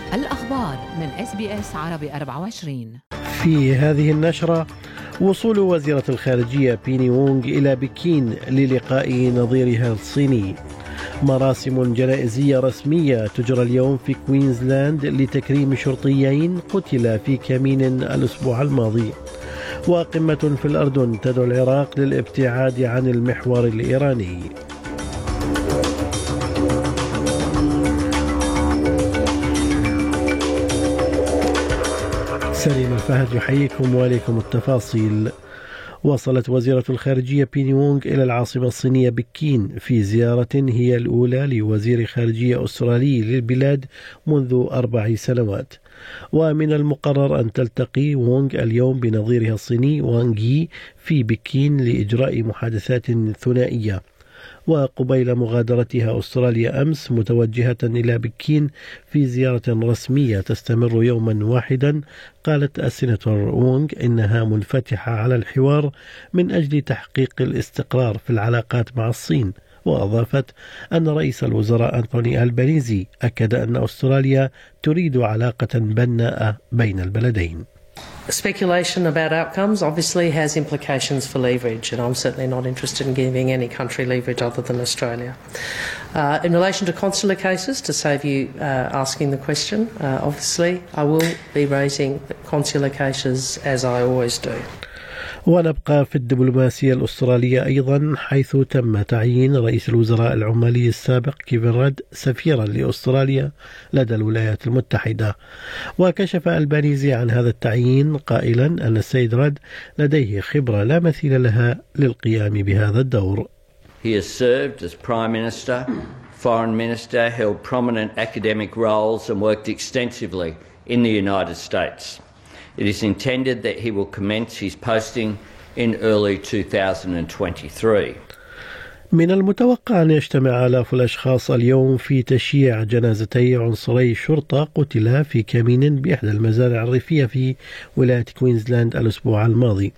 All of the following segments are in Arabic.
الأخبار من SBS عربي 24. في هذه النشرة: وصول وزيرة الخارجية بيني وونغ إلى بكين للقاء نظيرها الصيني. مراسم جنائزية رسمية تجرى اليوم في كوينزلاند لتكريم شرطيين قتلا في كمين الأسبوع الماضي. وقمة في الأردن تدعو العراق للابتعاد عن المحور الإيراني. سليم الفهد يحييكم وإليكم التفاصيل. وصلت وزيرة الخارجية بيني وونغ إلى العاصمة الصينية بكين في زيارة هي الأولى لوزير خارجية أسترالي للبلاد منذ 4 سنوات. ومن المقرر أن تلتقي وونغ اليوم بنظيرها الصيني وانغ يي في بكين لإجراء محادثات ثنائية. وقبيل مغادرتها أستراليا أمس متوجهة إلى بكين في زيارة رسمية تستمر يوما واحدا، قالت السيناتور وونغ إنها منفتحة على الحوار من أجل تحقيق الاستقرار في العلاقات مع الصين. وأضافت أن رئيس الوزراء أنتوني ألبانيزي أكد أن أستراليا تريد علاقة بناءة بين البلدين. Speculation about outcomes obviously has implications for leverage, and I'm certainly not interested in giving any country leverage other than Australia. In relation to consular cases, to save you asking the question, obviously I will be raising consular cases as I always do. ونبقى في الدبلوماسية الأسترالية أيضا، حيث تم تعيين رئيس الوزراء العمالي السابق كيفن راد سفيرا لأستراليا لدى الولايات المتحدة. وكشف ألبانيزي عن هذا التعيين قائلا أن السيد راد لديه خبرة لا مثيل لها للقيام بهذا الدور. He has served as Prime Minister, Foreign Minister, held prominent academic roles and worked extensively in the United States. It is intended that he will commence his posting in early 2023. من المتوقع أن يجتمع آلاف الأشخاص اليوم في تشييع جنازتي عنصري شرطة قتلا في كمين بإحدى المزارع الريفية في ولاية كوينزلاند الأسبوع الماضي.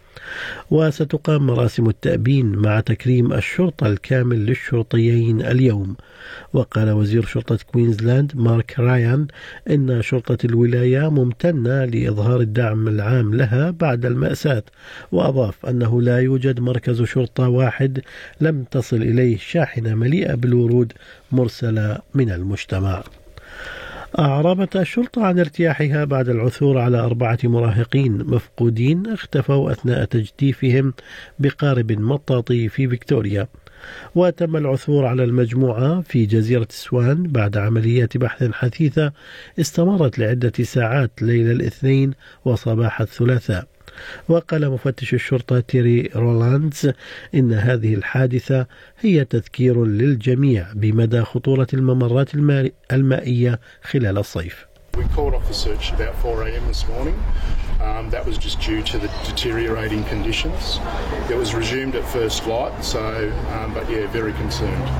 وستقام مراسم التأبين مع تكريم الشرطة الكامل للشرطيين اليوم. وقال وزير شرطة كوينزلاند مارك رايان إن شرطة الولاية ممتنة لإظهار الدعم العام لها بعد المأساة. وأضاف أنه لا يوجد مركز شرطة واحد لم تصل إليه شاحنة مليئة بالورود مرسلة من المجتمع. أعربت الشرطة عن ارتياحها بعد العثور على 4 مراهقين مفقودين اختفوا أثناء تجديفهم بقارب مطاطي في فيكتوريا. وتم العثور على المجموعة في جزيرة سوان بعد عمليات بحث حثيثة استمرت لعدة ساعات ليلة الاثنين وصباح الثلاثاء. وقال مفتش الشرطة تيري رولاندز إن هذه الحادثة هي تذكير للجميع بمدى خطورة الممرات المائية خلال الصيف. We called off the search about 4 a.m. this morning. That was just due to the deteriorating conditions. It was resumed at first light, but very concerned.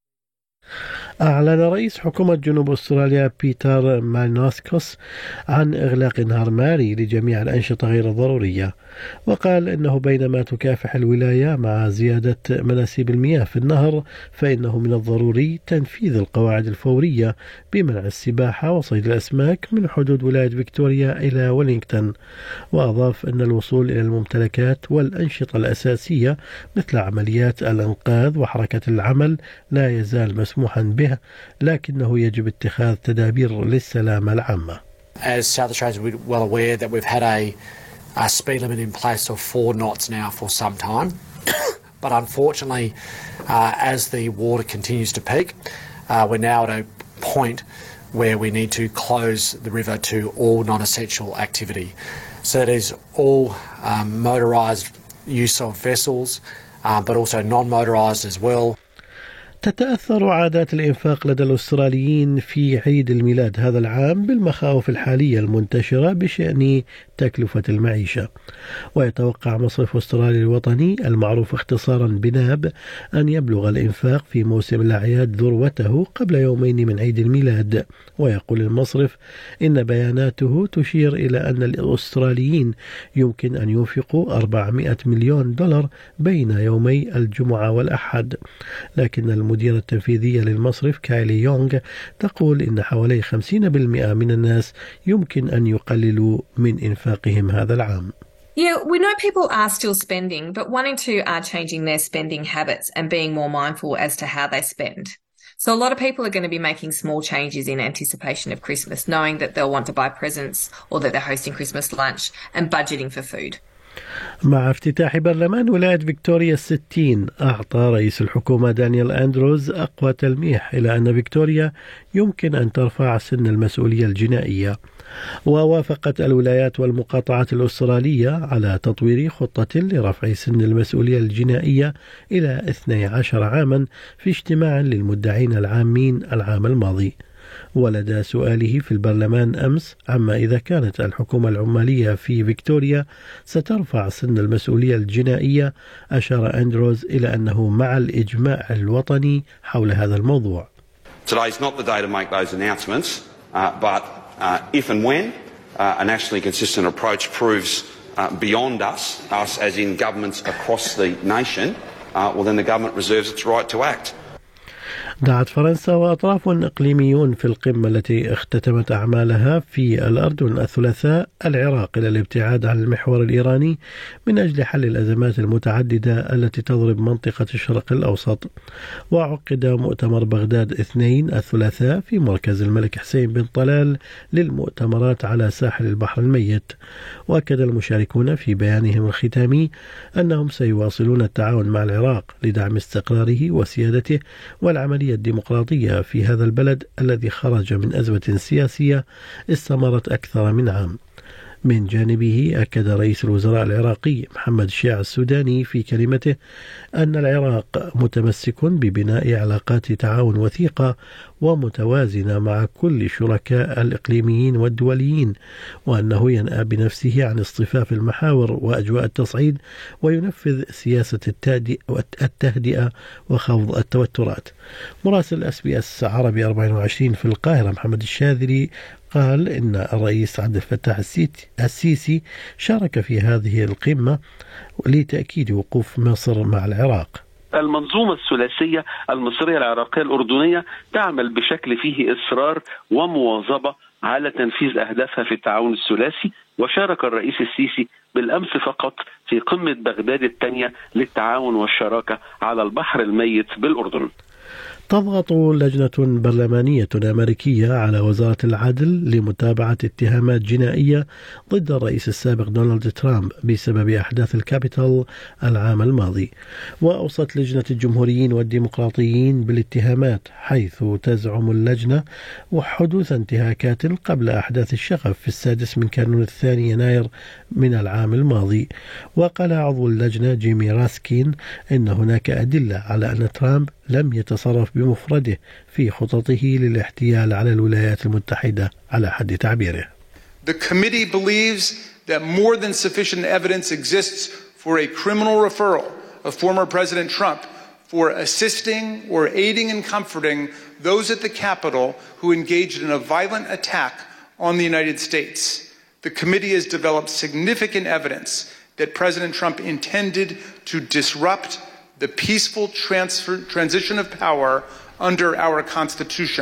أعلن رئيس حكومة جنوب أستراليا بيتر مانوسكوس عن إغلاق نهر ماري لجميع الأنشطة غير الضرورية. وقال إنه بينما تكافح الولاية مع زيادة مناسيب المياه في النهر، فإنه من الضروري تنفيذ القواعد الفورية بمنع السباحة وصيد الأسماك من حدود ولاية فيكتوريا إلى ولينغتون. وأضاف أن الوصول إلى الممتلكات والأنشطة الأساسية مثل عمليات الإنقاذ وحركة العمل لا يزال مسموحا به، لكنه يجب اتخاذ تدابير للسلامة العامة. As South Australians, we're well aware that we've had a speed limit in place of 4 knots now for some time. But unfortunately, as the water continues to peak, we're now at a point where we need to close the river to all non-essential activity. So that is all motorised use of vessels, but also non-motorised as well. تتأثر عادات الإنفاق لدى الأستراليين في عيد الميلاد هذا العام بالمخاوف الحالية المنتشرة بشأن تكلفة المعيشة. ويتوقع مصرف أستراليا الوطني المعروف اختصارا بناب أن يبلغ الإنفاق في موسم الأعياد ذروته قبل يومين من عيد الميلاد. ويقول المصرف إن بياناته تشير إلى أن الأستراليين يمكن أن ينفقوا 400 مليون دولار بين يومي الجمعة والأحد، لكن المديرة التنفيذية للمصرف كايلي يونغ تقول إن حوالي 50% من الناس يمكن أن يقللوا من إنفاقهم هذا العام. Yeah, we know people are still spending, but 1 in 2 are changing their spending habits and being more mindful as to how they spend. So a lot of people are going to be making small changes in anticipation of Christmas, knowing that they'll want to buy presents or that they're hosting Christmas lunch and budgeting for food. مع افتتاح برلمان ولاية فيكتوريا 60 أعطى رئيس الحكومة دانيال أندروز أقوى تلميح إلى أن فيكتوريا يمكن أن ترفع سن المسؤولية الجنائية. ووافقت الولايات والمقاطعات الأسترالية على تطوير خطة لرفع سن المسؤولية الجنائية إلى 12 عاما في اجتماع للمدعين العامين العام الماضي. ولدى سؤاله في البرلمان أمس عما إذا كانت الحكومة العمالية في فيكتوريا سترفع سن المسؤولية الجنائية، أشار أندروز إلى أنه مع الإجماع الوطني حول هذا الموضوع. Today is not the day to make those announcements, but if and when a nationally consistent approach proves beyond us as in governments across the nation, well then the government reserves its right to act. دعت فرنسا وأطراف إقليميون في القمة التي اختتمت أعمالها في الأردن الثلاثاء العراق إلى الابتعاد عن المحور الإيراني من أجل حل الأزمات المتعددة التي تضرب منطقة الشرق الأوسط. وعقد مؤتمر بغداد 2 الثلاثاء في مركز الملك حسين بن طلال للمؤتمرات على ساحل البحر الميت. وأكد المشاركون في بيانهم الختامي أنهم سيواصلون التعاون مع العراق لدعم استقراره وسيادته والعملية الديمقراطية في هذا البلد الذي خرج من أزمة سياسية استمرت أكثر من عام. من جانبه أكد رئيس الوزراء العراقي محمد الشيع السوداني في كلمته أن العراق متمسك ببناء علاقات تعاون وثيقة ومتوازنة مع كل شركاء الإقليميين والدوليين، وأنه ينأى بنفسه عن اصطفاف المحاور وأجواء التصعيد وينفذ سياسة التهدئة وخفض التوترات. مراسل SBS عربي 24 في القاهرة محمد الشاذلي قال إن الرئيس عبد الفتاح السيسي شارك في هذه القمة لتأكيد وقوف مصر مع العراق. المنظومة الثلاثية المصرية العراقية الأردنية تعمل بشكل فيه إصرار ومواظبة على تنفيذ أهدافها في التعاون الثلاثي. وشارك الرئيس السيسي بالأمس فقط في قمة بغداد 2 للتعاون والشراكة على البحر الميت بالأردن. تضغط لجنة برلمانية أمريكية على وزارة العدل لمتابعة اتهامات جنائية ضد الرئيس السابق دونالد ترامب بسبب أحداث الكابيتول العام الماضي. وأوصت لجنة الجمهوريين والديمقراطيين بالاتهامات، حيث تزعم اللجنة وحدوث انتهاكات قبل أحداث الشغب في 6 من كانون 2 يناير من العام الماضي. وقال عضو اللجنة جيمي راسكين إن هناك أدلة على أن ترامب لم يتصرف بمفرده في خططه للاحتيال على الولايات المتحدة على حد تعبيره. The committee believes that more than sufficient evidence exists for a criminal referral of former President Trump for assisting or aiding and comforting those at the Capitol who engaged in a violent attack on the United States. The committee has developed significant evidence that President Trump intended to disrupt the peaceful transition of power under our Constitution.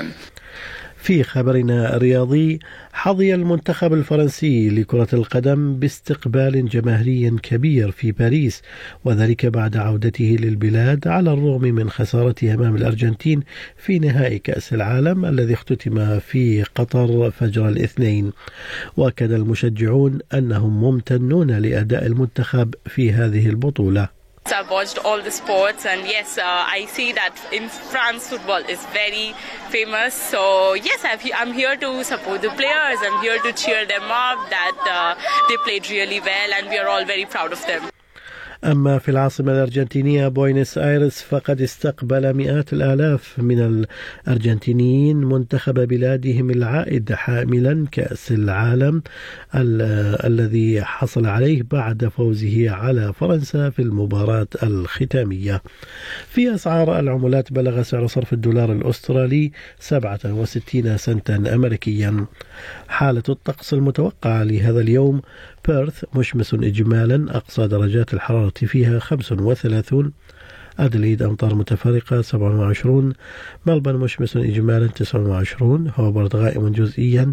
في خبرنا الرياضي، حظي المنتخب الفرنسي لكرة القدم باستقبال جماهيري كبير في باريس، وذلك بعد عودته للبلاد على الرغم من خسارته أمام الأرجنتين في نهائي كأس العالم الذي اختتم في قطر فجر الاثنين. وأكد المشجعون أنهم ممتنون لأداء المنتخب في هذه البطولة. I've watched all the sports, and yes, I see that in France football is very famous. So yes, I'm here to support the players. I'm here to cheer them up that they played really well, and we are all very proud of them. أما في العاصمة الأرجنتينية بوينس آيرس فقد استقبل مئات الآلاف من الأرجنتينيين منتخب بلادهم العائد حاملا كأس العالم الذي حصل عليه بعد فوزه على فرنسا في المباراة الختامية. في أسعار العملات بلغ سعر صرف الدولار الأسترالي 67 سنتا أمريكيا. حالة الطقس المتوقعة لهذا اليوم: بيرث مشمس إجمالا أقصى درجات الحرارة فيها 35، أدليد أمطار متفرقة 27، ملبن مشمس إجمالا 29، هوبرت غائم جزئيا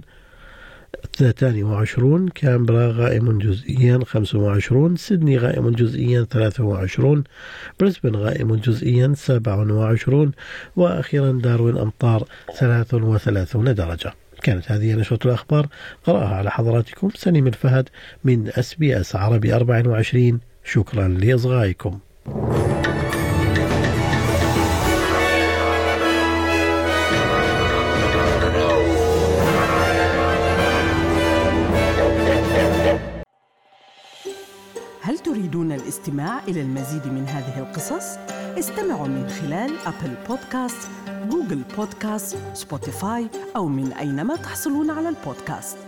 22، كامبرا غائم جزئيا 25، سيدني غائم جزئيا 23، بريسبن غائم جزئيا 27، وأخيرا داروين أمطار 33 درجة. كانت هذه نشرة الأخبار قرأها على حضراتكم سليم الفهد من SBS عربي 24. شكرا لإصغائكم. هل تريدون الاستماع إلى المزيد من هذه القصص؟ استمعوا من خلال أبل بودكاست، جوجل بودكاست، سبوتيفاي أو من أينما تحصلون على البودكاست.